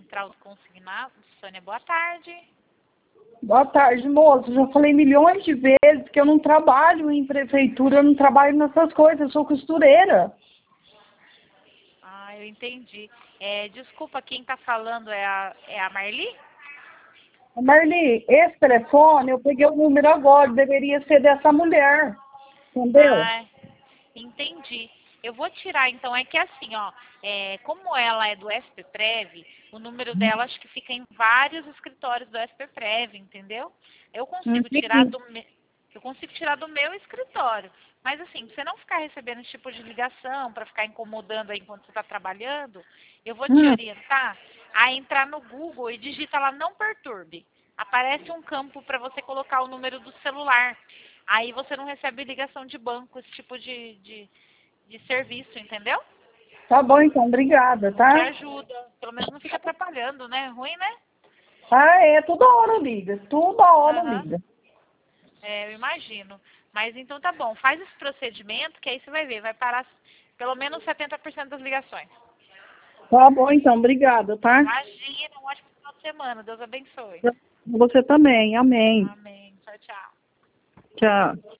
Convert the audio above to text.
Central do Consignado. Sônia, boa tarde. Boa tarde, moço. Já falei milhões de vezes que eu não trabalho em prefeitura, eu não trabalho nessas coisas, eu sou costureira. Ah, eu entendi. Desculpa, quem tá falando é a Marli? Marli, esse telefone, eu peguei o número agora, deveria ser dessa mulher, entendeu? Ah, entendi. Eu vou tirar, então, é que assim, ó, como ela é do SPPrev, o número dela acho que fica em vários escritórios do SPPrev, entendeu? Eu consigo tirar Entendi. eu consigo tirar do meu escritório. Mas assim, pra você não ficar recebendo esse tipo de ligação, para ficar incomodando aí enquanto você está trabalhando, eu vou te orientar a entrar no Google e digita lá não perturbe. Aparece um campo para você colocar o número do celular. Aí você não recebe ligação de banco, esse tipo de serviço, entendeu? Tá bom, então, obrigada, Te tá? ajuda. Pelo menos não fica atrapalhando, né? Ruim, né? Ah, toda hora liga, toda hora Aham. liga. Eu imagino. Mas então tá bom. Faz esse procedimento que aí você vai ver. Vai parar pelo menos 70% das ligações. Tá bom, então, obrigada, tá? Imagina, um ótimo final de semana. Deus abençoe. Você também, amém. Amém. Tchau, tchau. Tchau.